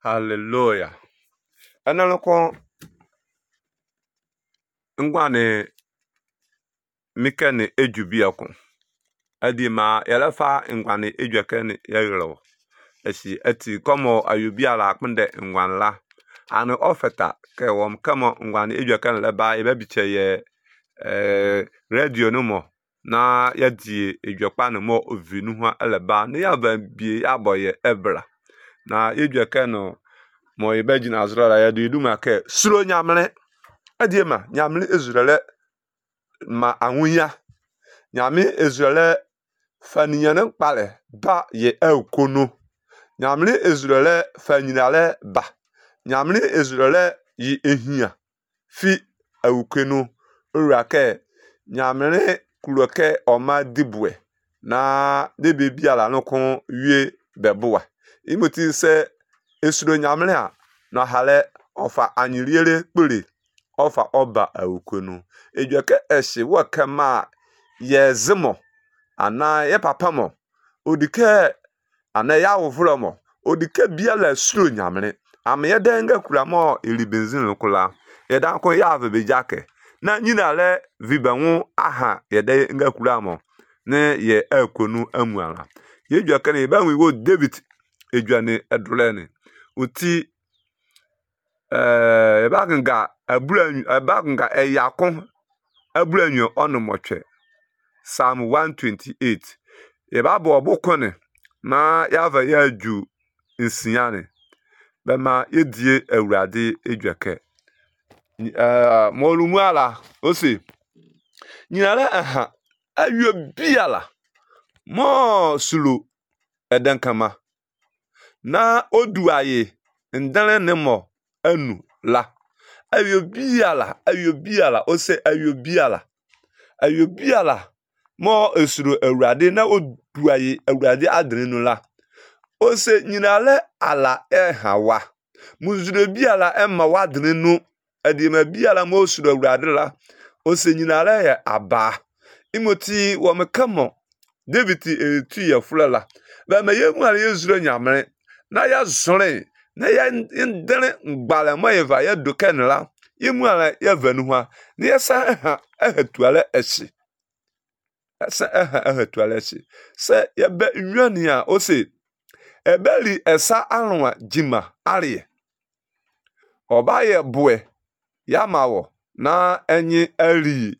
Hallelujah. Analoko ngwane mikene ejubiako. Adi ma yalafa ngwane ejwakene yayro. Esi eti komo ayubia la akpende ngwan la. Anu ofeta ke wom kamo ngwane ejwakene leba yebabiche ye radio no mo na yadi ejwakpa no mo ovinu ho eleba ne yaba bie aboye ebra. Na ejwakene mo yebaji na azrala ya du ma ke suro nyamle adiema nyamle ezurele ma anwunya nyame ezurele faniyane kpale ba ye ekono nyamle ezurele fanyinale ba nyamle ezurele yi ehia fi awukenu urake nyamle kuloke oma dibwe na debe biala nokon wie beboa imoti se esuro nyamle a na hale ofa anyiriere kpere ofa oba awukenu ejweke eshi wakama yezimo ana ye papamo odike ana ya wovromo odike biala suro nyamle ame denga kuramo eri benzin kula yeda ko ya ave bejake na nyinale vibanwu aha yede nga kuramo ne ye akonu amuala yejweke ne banwe wo David ejwane edulene uti ebaganga eyakon abulanyo onomotwe Psalm 128 ebabo obukone na yava yaju nsiane bema yedie awurade ejweke molumuala osi nyinale aha ayo biala mo sulu edenkama na oduaye ndane nemo anu la ayo biala ose ayo biala mo esuru awurade na oduaye awurade adrenu la ose nyinale ala ehawa muzure biala emma wadrenu adima biala mo esuru awurade la ose nyinale ya aba imoti womekamo David etu ya fulala ba me yemu ala yezuru nyamre na ya zore na ya ndere ngbale mo yeva ya duken la yemu ala ya vanu ha na ya sa ha ahatuale eshi asa aha ahatuale eshi se ya be nwani a ose ebeli esa anwa jima arie oba ye bue ya mawo na enyi ali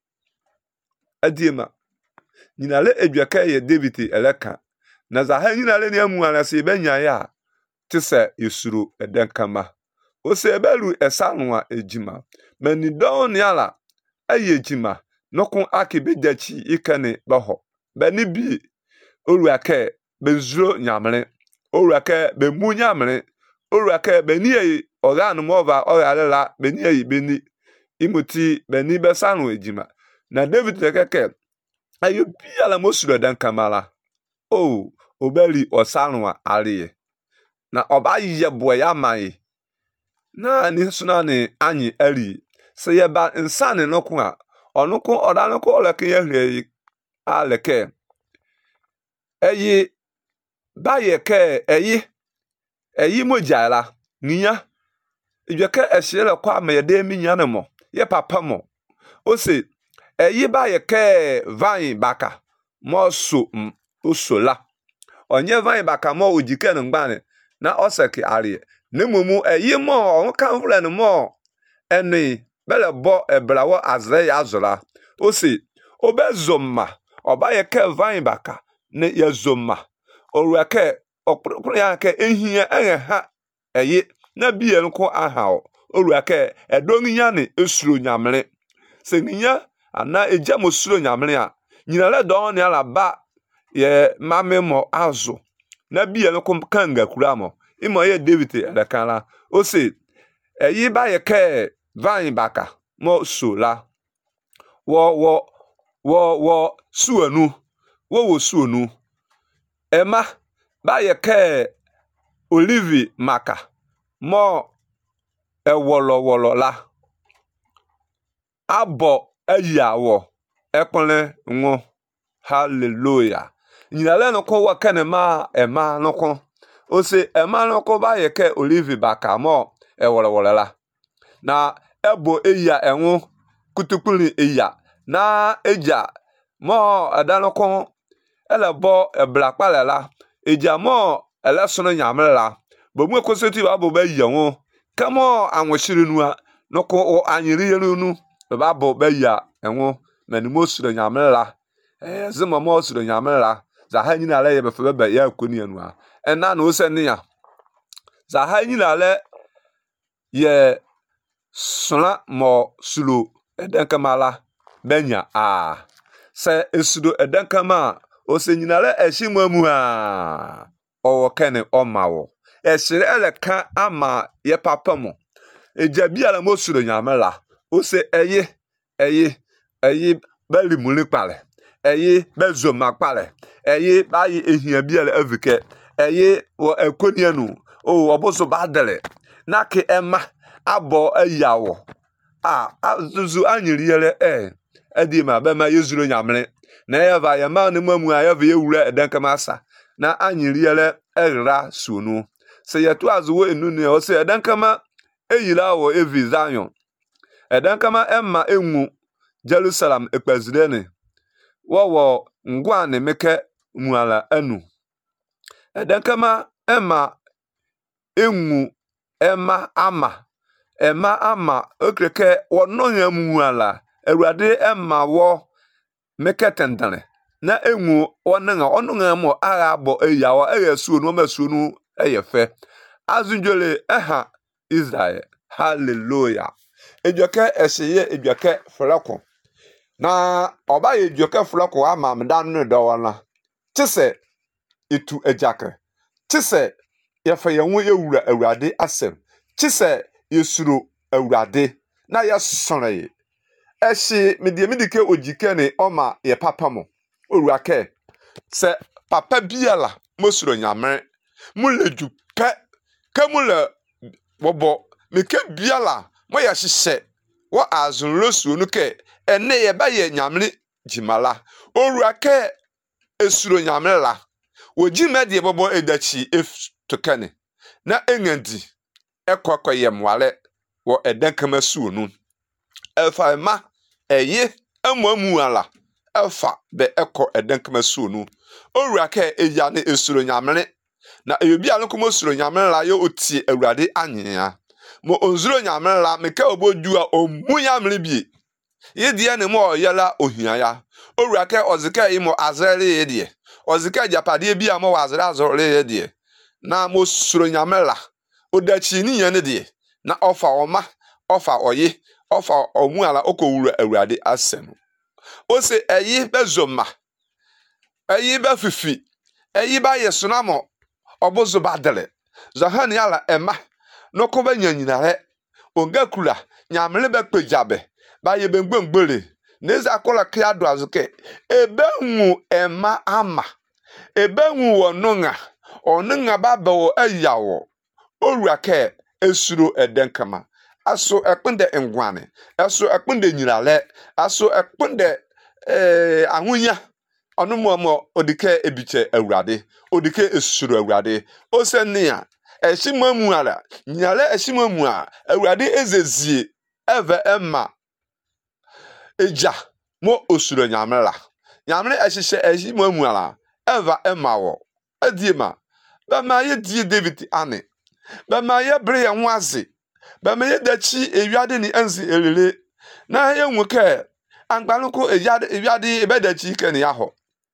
adiema nyinale ejwaka ye David eleka na za ha nyinale ne amu ala se benya ya tise yesuru edenkama ose ebelu esanwa ejima mani don yala aye ejima nokun akibejachi ikane baho bani bi oruake bezuro nyamre oruake be munyamre oruake beni yi oranu mova oralela beni yi beni imuti beni besanwa ejima na David tekeke ayo biala mosuru edenkama la obeli osanwa aliye na oba yiye boy amai na ni suna ni anyi ali se yeba insane nokun a onukun odanukun oleke yehre aleke eyi bayeke eyi mojala niya ijeke eshere kwa mede minyane mo ye papa mo ose eyi bayeke vine baka mo so osola onye vine baka mo ojike ngbane na oseki ari nemumu eyimo onkan vlen mo eni bele bo ebrawo azre ya zura osi obezoma obaye ke vine baka ne yazoma oruake okuru ya ke ehia ha eyi na biye nko aha oruake edonginya ne esuro nyamre seninya ana ejamo suro nyamre a nyinale don ne ala ba ye mamemo azu na biye nko kanga kuramo imo ye David elekala ose eyi ba ye ke vine baka mo sola wo suanu wo suanu ema ba ye ke olive maka mo ewolo la abo ayawo ekunle nwo hallelujah nyinale no ko wakane ma ema no ko ose emano ko ba ye ke olive baka mo ewole la na ebo eya enwu kutukuli eya na eja mo adanoko elebo eblakpale la eja mo elesono nyamle la bomu ekoseti ba bo ba yenwu kamo anwoshirinua noko anyiri yerunu ba bo ba ya enwu menimo suro nyamle la zimo mo suro nyamle la za ha nyina le ye be fe be ya koni enua ena no se nia za ha nyina le ye sula mo sulu edenkama benya se esudo edenkama o se nyina le eshimwamu o kene o mawo esire ele kan ama ye papamo ejabi ala mo sulu nyamela o se eye bali muli pale eye bezoma pale eye bayi ehia bi ala avike eye wo ekonianu o oboso badele nake ema abo ayawo azuzu anyiriele edima be ma yezuro nyamle na yeva yema ne mamu ayeva yewura edankama asa na anyiriele era sunu se yetu azuwo enunu o se edankama eyila wo evi Zion edankama emma enwu Jerusalem ekpezirene wo ngwa ne meke muala anu edankama emma enwu Emma ama okreke wono yamu ala Awurade emma wo meketendane na enwu wonanga onunga mo agha bo eyawo eyesu no masunu eyefe azunjole Israel hallelujah ejoke eseye ejoke flako na oba ejoke flako ama mdan no dowala tise itu ejake tise yefe yenwo yewura Awurade asem tise yesuro Awurade na yesonre eshi midike ojike ne oma ye papa mo owurake se papa biala mosuro nyame muleju pe kemule bobo meke biala mo ya hihye wo azunrosu no ke ene ye ba ye nyame jimala owurake esuro nyame la wojimede bobo edachi tokane na engandi ekokoyem wale wo edankama suonu elfa ma eye amwamu ala elfa be eko edankama suonu owurake eya ne esuro nyamene na eyobi alonkomo suro nyamene la yo otie Awurade anyenya mo onzuro nyamene la meka obodu a omu nyamene bi yedie ne mo yela ohiaya owurake ozika imo azrele yedie ozika japade bi amo wazra azrele yedie na mo suro nyamene la odachi ni yane de na ofa oma ofa oye ofa omuala okowura Awurade asem o se eyi bezoma eyi be fifi eyi ba yesunamo obozo badele zahani ala ema noko ba nyanyinare ongakula nyamle be pejabe ba ye bengbongbole neza akola kiado azuke ebenwu ema ama ebenwu wonunga onunga babawo ayawo owurake esuro edenkama aso ekpende engwane aso ekpende nyirale aso ekpende ahunya onumomo odike ebiche Awurade odike esuro Awurade osenia eshimamu ala nyale eshimamu a Awurade ezezie eve emma eja mo osuro nyamela nyamle ehihye eshimamu ala eva emma wo adiema ba ma ye die David ane bama ye bre ye nwazi bama ye dachi ewiade ni anzi elele na ye nwoke angbanuko ewiade ebedachi ke ne yaho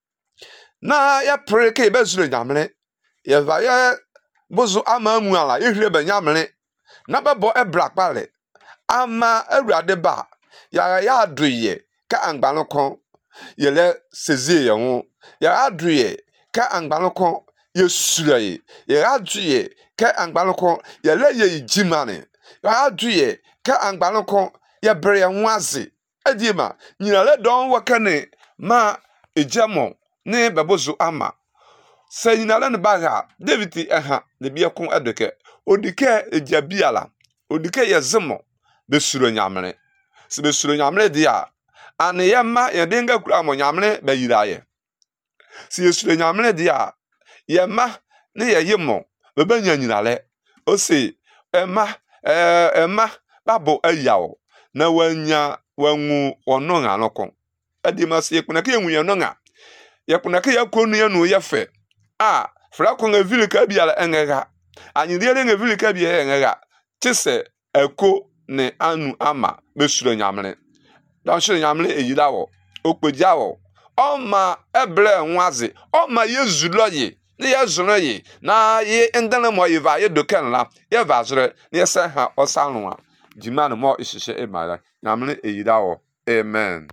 na ye pre ke ebezuro nyamle ye va ye bozo amamu ala ye hire be nyamle na bebo ebrakpale ama Awurade ba ya adoye ka angbanuko ye le sezie ye ho ya adoye ka angbanuko ye suraye ye adoye ke angbaloko ye le ye jimane ya aduye ke angbaloko ye bre nwazi ediema nyina le don wakane ma ejamo ne bebozo ama se nyina le ne baga David ne biekon adoke odike ejabiala odike ye zemo be suro nyamene se be suro nyamene dia ane ye ma ye denga kura mo nyamene be yiraye se ye suro nyamene dia ye ma ne ye yemo bebenya nyinale ose ema babo ayawo na wanya wangu ononga noko adimasi yekunake yenwu yenonga yekunake yakonu yenu yefe fra ko ngavile ka biala engega anyidele ngavile ka biala engega tise eko ne anu ama besuro nyamle dan suro nyamle eyidawo okpejawo oma eble nwazi oma yezuloye ne yezuloye na ye endana mo yiva ye dokenla ye vazre ne se ha osanwa jimanu mo ishishe emala nyamle eyidawo amen.